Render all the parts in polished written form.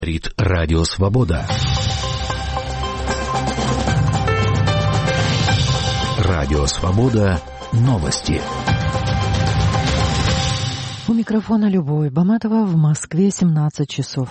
Говорит Радио Свобода. Радио Свобода. Новости. У микрофона Любовь Баматова, в Москве 17 часов.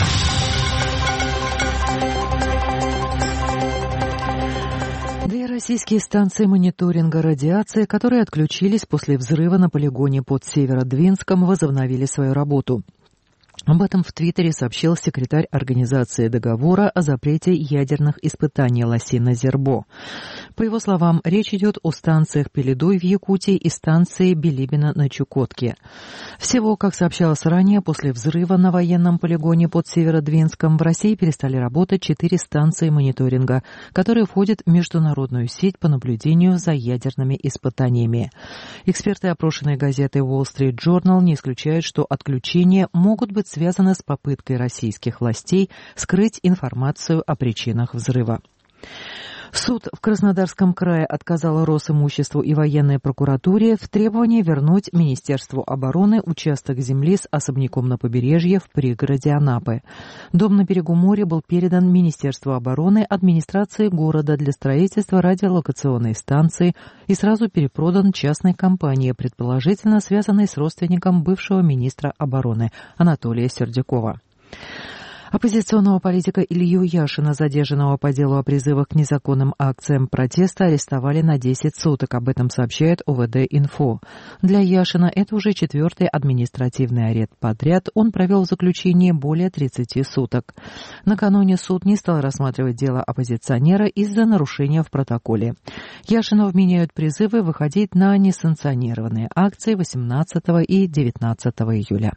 Две российские станции мониторинга радиации, которые отключились после взрыва на полигоне под Северодвинском, возобновили свою работу. Об этом в Твиттере сообщил секретарь Организации договора о запрете ядерных испытаний Лосина Зербо. По его словам, речь идет о станциях Пеледуй в Якутии и станции Билибино на Чукотке. Всего, как сообщалось ранее, после взрыва на военном полигоне под Северодвинском в России перестали работать 4 станции мониторинга, которые входят в международную сеть по наблюдению за ядерными испытаниями. Эксперты, опрошенные газетой Wall Street Journal, не исключают, что отключения могут быть связаны с попыткой российских властей скрыть информацию о причинах взрыва. Суд в Краснодарском крае отказал Росимуществу и военной прокуратуре в требовании вернуть Министерству обороны участок земли с особняком на побережье в пригороде Анапы. Дом на берегу моря был передан Министерству обороны администрации города для строительства радиолокационной станции и сразу перепродан частной компании, предположительно связанной с родственником бывшего министра обороны Анатолия Сердюкова. Оппозиционного политика Илью Яшина, задержанного по делу о призывах к незаконным акциям протеста, арестовали на 10 суток. Об этом сообщает ОВД-Инфо. Для Яшина это уже 4-й административный арест подряд. Он провел в заключении более 30 суток. Накануне суд не стал рассматривать дело оппозиционера из-за нарушения в протоколе. Яшину вменяют призывы выходить на несанкционированные акции 18 и 19 июля.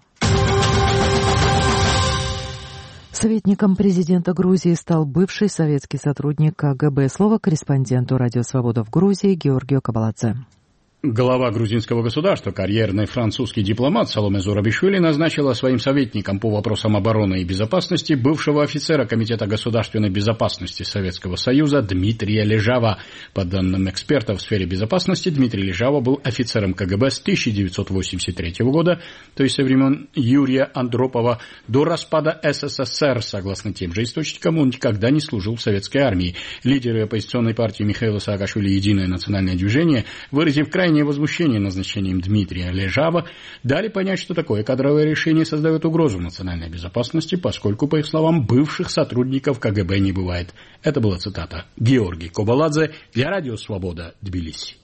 Советником президента Грузии стал бывший советский сотрудник КГБ. Слово корреспонденту «Радио Свобода» в Грузии Георгию Кабаладзе. Глава грузинского государства, карьерный французский дипломат Саломе Зурабишвили назначила своим советником по вопросам обороны и безопасности бывшего офицера Комитета государственной безопасности Советского Союза Дмитрия Лежава. По данным экспертов в сфере безопасности, Дмитрий Лежава был офицером КГБ с 1983 года, то есть со времен Юрия Андропова, до распада СССР. Согласно тем же источникам, он никогда не служил в советской армии. Лидеры оппозиционной партии Михаила Саакашвили «Единое национальное движение», выразив крайнее возмущение назначением Дмитрия Лежава, дали понять, что такое кадровое решение создает угрозу национальной безопасности, поскольку, по их словам, бывших сотрудников КГБ не бывает. Это была цитата. Георгий Кабаладзе для Радио Свобода, Тбилиси.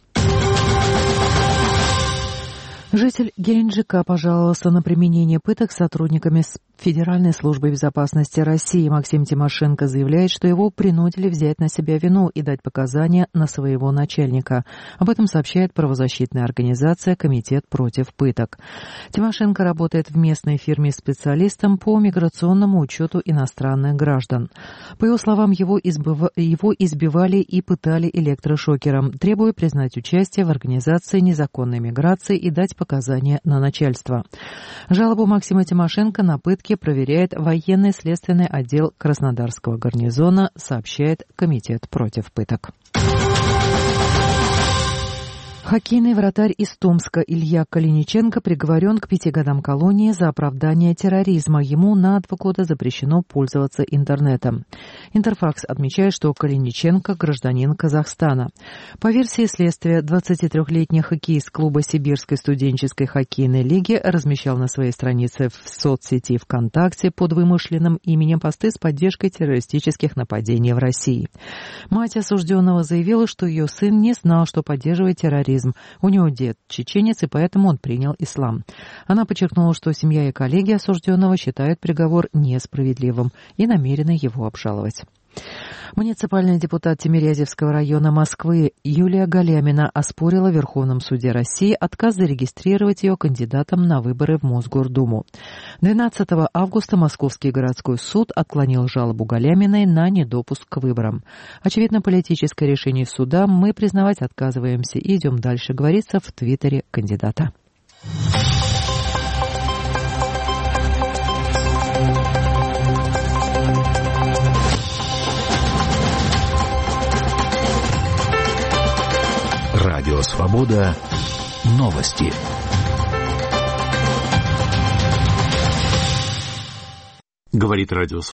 Житель Геленджика пожаловался на применение пыток сотрудниками Федеральной службы безопасности России. Максим Тимошенко заявляет, что его принудили взять на себя вину и дать показания на своего начальника. Об этом сообщает правозащитная организация «Комитет против пыток». Тимошенко работает в местной фирме специалистом по миграционному учету иностранных граждан. По его словам, его избивали и пытали электрошокером, требуя признать участие в организации незаконной миграции и дать показания на начальство. Жалобу Максима Тимошенко на пытки проверяет военный следственный отдел Краснодарского гарнизона, сообщает Комитет против пыток. Хоккейный вратарь из Томска Илья Калиниченко приговорен к 5 годам колонии за оправдание терроризма. Ему на 2 года запрещено пользоваться интернетом. Интерфакс отмечает, что Калиниченко – гражданин Казахстана. По версии следствия, 23-летний хоккеист клуба Сибирской студенческой хоккейной лиги размещал на своей странице в соцсети ВКонтакте под вымышленным именем посты с поддержкой террористических нападений в России. Мать осужденного заявила, что ее сын не знал, что поддерживает терроризм. У него дед чеченец, и поэтому он принял ислам. Она подчеркнула, что семья и коллеги осужденного считают приговор несправедливым и намерены его обжаловать. Муниципальный депутат Тимирязевского района Москвы Юлия Галямина оспорила в Верховном суде России отказ зарегистрировать ее кандидатом на выборы в Мосгордуму. 12 августа Московский городской суд отклонил жалобу Галяминой на недопуск к выборам. Очевидно, политическое решение суда мы признавать отказываемся и идем дальше, говорится в твиттере кандидата. Радио Свобода. Новости. Говорит Радио